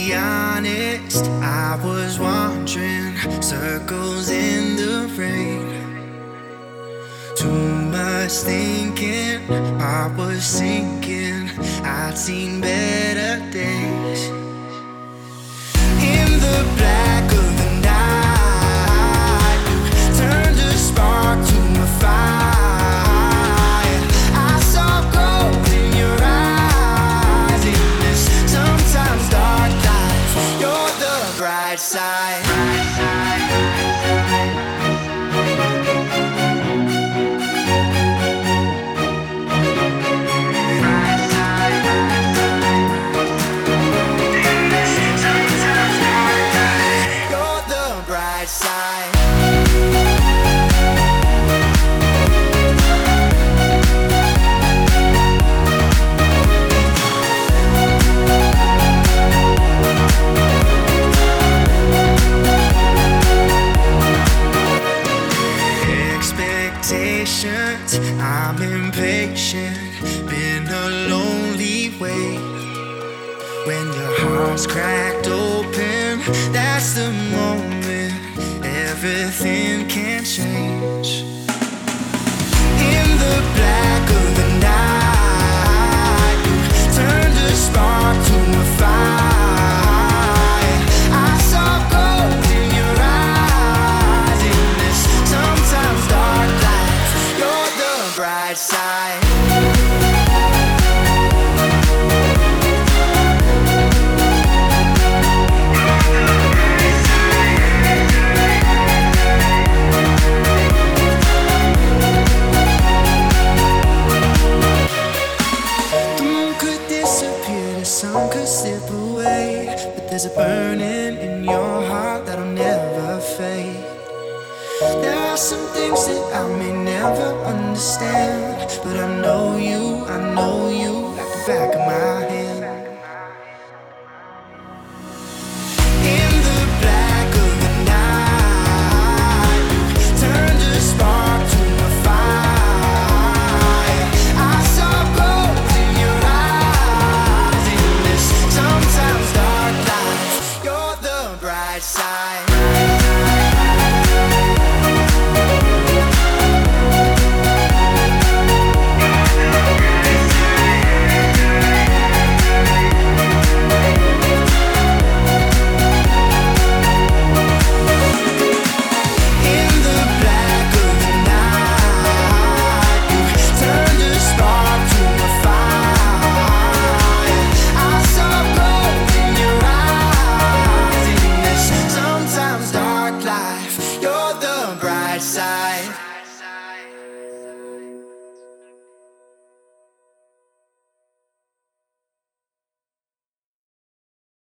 be honest, I was wandering circles in the rain. Too much thinking, I was sinking. I'd seen better days. In the black of the night, you turned a spark to a fire. I saw gold in your eyes. In this sometimes dark life, you're the bright side. I'm impatient, been a lonely way. When your heart's cracked open, that's the moment everything can change. In the black of the night, you turned a spark to a fire. I saw gold in your eyes. In this sometimes dark life, you're the bright side. Some could slip away, but there's a burning in your heart that'll never fade. There are some things that I may never understand, but I know you like the back of my head.